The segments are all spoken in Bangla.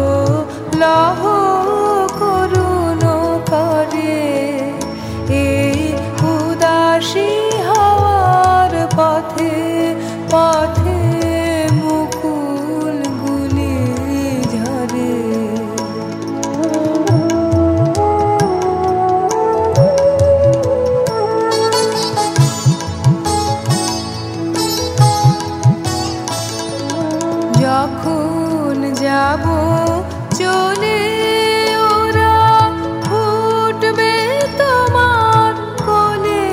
লহ করুণ করে এই উদাসী হাওয়ার পথে পথে মুকুলগুলি ঝরে। যখন যাব চলে ওরা ফুটবে তোমার কোলে,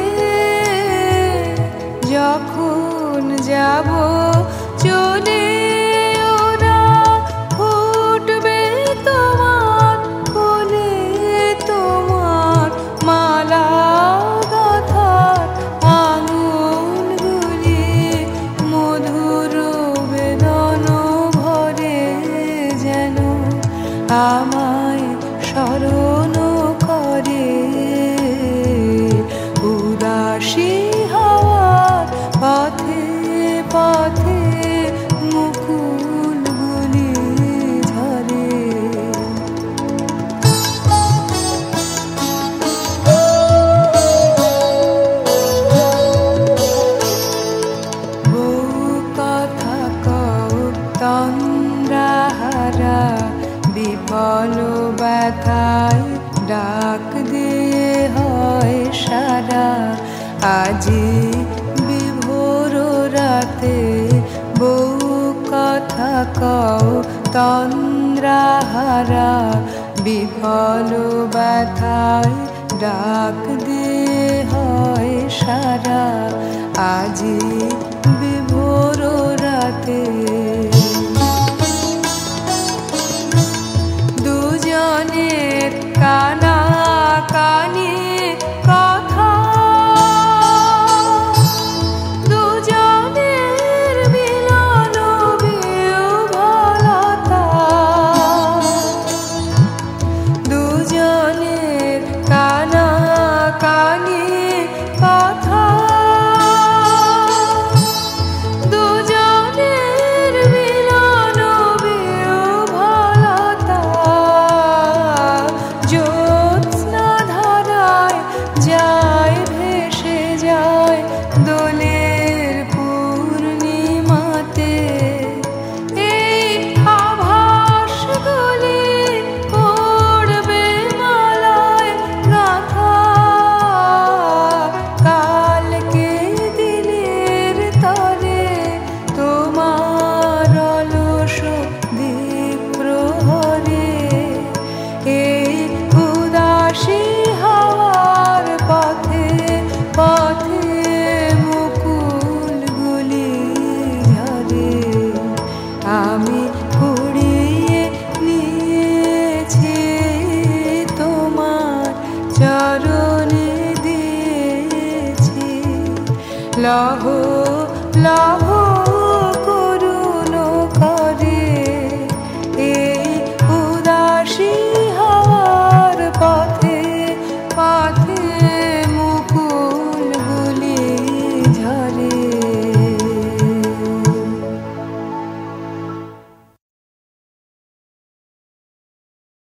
যখন যাব চলে ওরা ফুটবে তোমার কোলে, তোমার মালা গাঁথার আঙুলগুলি মধুর বেদন ভরে যেন আমায় স্মরণ করে। উদাসী হাওয়ার পথে পথে মুকুলগুলি ঝরে। বউ কথা কও তন্দ্রাহারা, বিফল ব্যথায় ডাক দিয়ে হয় সারা। আজি বিভোর রাতে বউ কথা কও তন্দ্রাহারা, বিফল ব্যথায় ডাক দিয়ে হয় সারা। আজি বিভোর রাতে দুজনের কানা কানি কথা, দুজনের মিলন বিহ্বলতা, দুজনের কানা কানি কথা, দুজনের মিলন বিহ্বলতা। জ্যোৎস্না ধারায় যায় ভেসে যায় দোলের পূর্ণিমাতে, এই আভাসগুলি পড়বে মালায় গাঁথা। কালকে দিনের তরে তোমার অলস দীপ প্রহরে, এই উদাসী হাওয়ার পথে পথে মুকুলগুলি ঝরে। আমি কুড়িয়ে নিয়েছি তোমার চরণে দিয়েছি লহ লহ